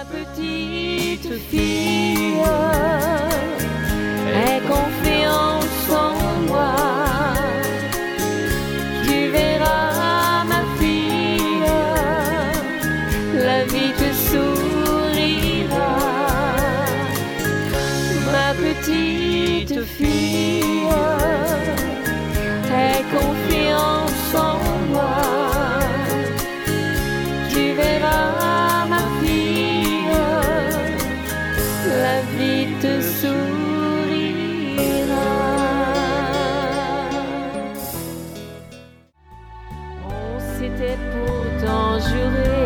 petite fille, aie confiance en moi. Tu verras ma fille, la vie te sourira. Ma petite fille, aie confiance en moi. Tu verras ma fille, la vie te sourira. On s'était pourtant juré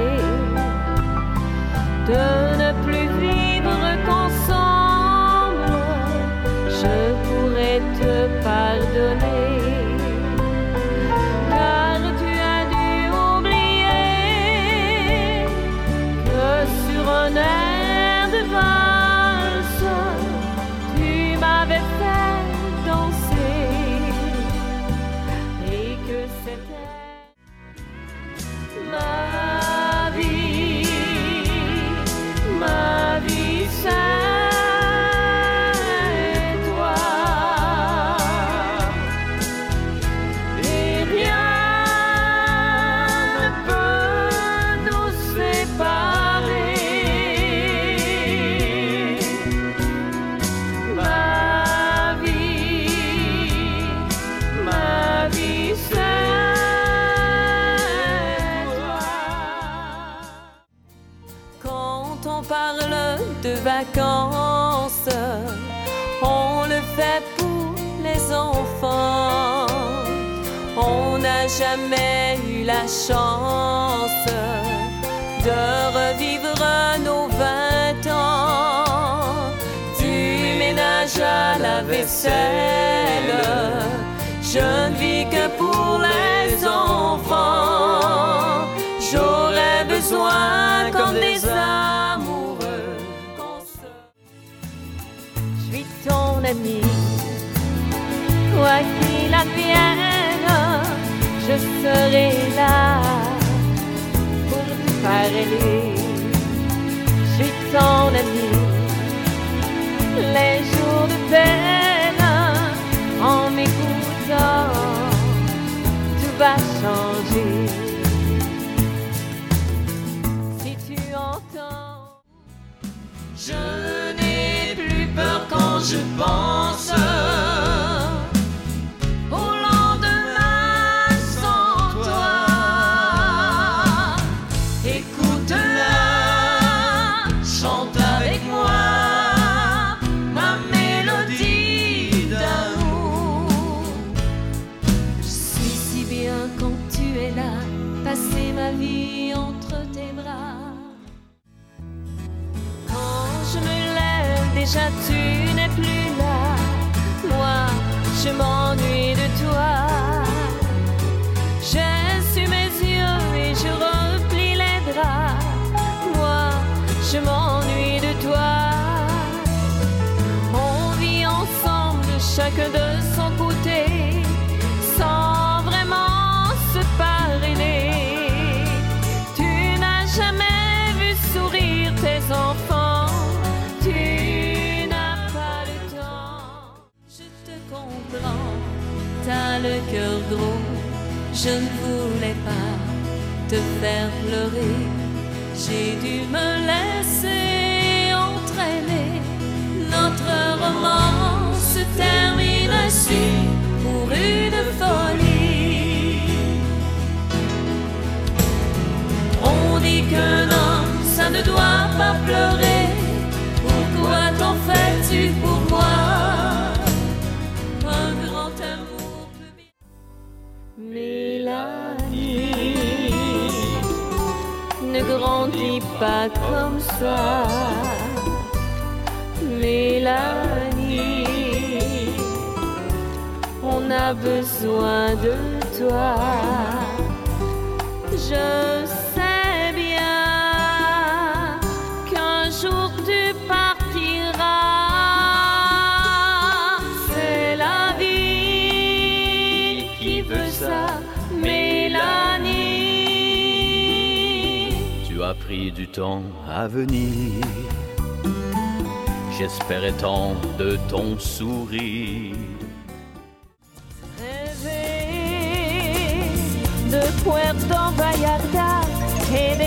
de ne plus vivre qu'ensemble. Je pourrais te pardonner, car tu as dû oublier que sur un air de valse, tu m'avais fait danser, et que c'était ma vie, c'est toi. Et rien ne peut nous séparer. Ma vie, c'est toi. Quand on parle de vacances, on le fait pour les enfants. On n'a jamais eu la chance de revivre nos 20 ans. Du ménage à la vaisselle, je ne vis que pour les enfants. J'aurais besoin comme des amoureux qu'on se... Je suis ton ami, quoi qu'il advienne, je serai là pour te parler. Je suis ton ami, les jours de peine, en m'écoutant, tout va changer. Si tu entends, je n'ai plus peur quand je pense au lendemain sans toi. Écoute-la, chante avec moi ma mélodie d'amour. Je suis si bien quand tu es là, passer ma vie entre tes bras. Quand je me lève, déjà tu n'es plus là. Moi, je m'ennuie de toi. J'essuie mes yeux et je replie les draps. Moi, je m'ennuie de toi. On vit ensemble, chacun de son côté, sans vraiment se parler. Tu n'as jamais vu sourire tes enfants. Tu n'as pas le temps. Je te comprends, t'as le cœur gros. Je ne voulais pas te faire pleurer. J'ai dû me laisser entraîner. Notre roman se termine ainsi pour une folie. On dit qu'un homme, ça ne doit pas pleurer. Pourquoi t'en fais-tu pour moi? Un grand amour peut bien... Mélanie, ne grandis pas comme ça. Mélanie, on a besoin de toi. Je sais bien qu'un jour tu partiras. C'est la vie qui veut ça, Mélanie. Tu as mépris du temps à venir. J'espérais tant de ton sourire. Rêver de Puerto Vallarta et